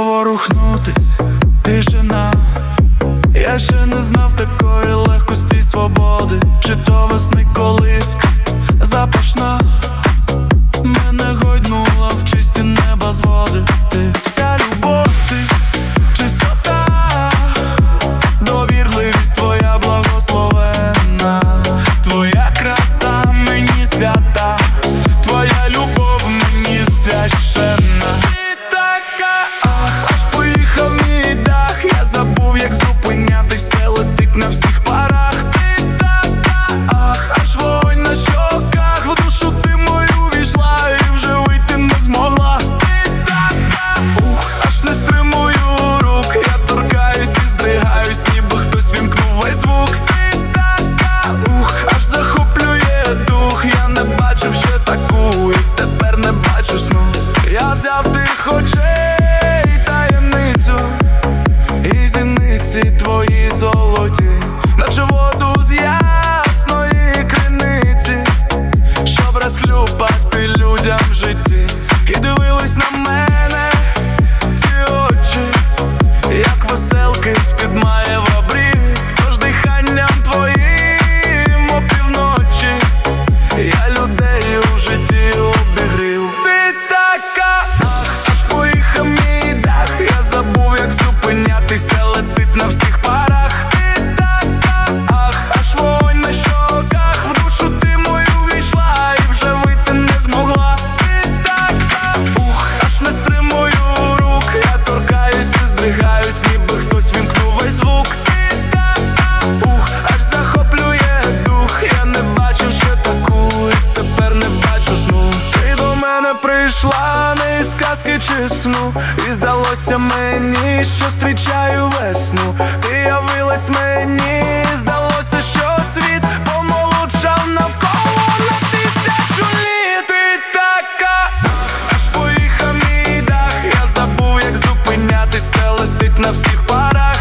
поворухнутись, тишина. Я ще не знав такої легкості й свободи. Чи то весни колиська запашна мене гойднула в чисті неба зводи. Ти вся любов, ти чистота, довірливість твоя благословенна, твоя краса мені свята, твоя любов мені священна. Ти така, аж поїхав мій дах, я забув, як зупинятись, все летить на всіх парах. Ти така, аж вогонь на щоках, в душу ти мою війшла і вже вийти не змогла. Ти така, аж не стримую рук, я торкаюсь і здригаюсь, ніби хтось вімкнув весь звук. Ти така, аж захоплює дух, я не бачив ще таку і тепер не бачу сну. Я взяв тих очей таємницю, і зіниці твої золоті, наче воду з ясної криниці, щоб розхлюпати людям в житті. І дивились на мене ці очі, як веселки з-під Маєва брів, тож диханням твоїм опівночі я людей у житті обігрів. Ти така, аж поїхав мій дах, я забув, як зупинятися, летить на всіх парах. Ти така, аж вогонь на щоках, в душу ти мою війшла і вже вийти не змогла. Ти така, аж не стримую рук, я торкаюсь і здригаюсь, ніби хтось вімкнув весь звук. Ти така, аж захоплює дух, я не бачив ще таку і тепер не бачу сну. Ти до мене прийшла не із казки чи сну, і здалося мені, що зустрічаю весну. Ти явилась мені, здалося, що світ помолодшав навколо на 1000 літ. Ти така, аж поїхав мій дах, я забув, як зупинятися, летить на всіх парах.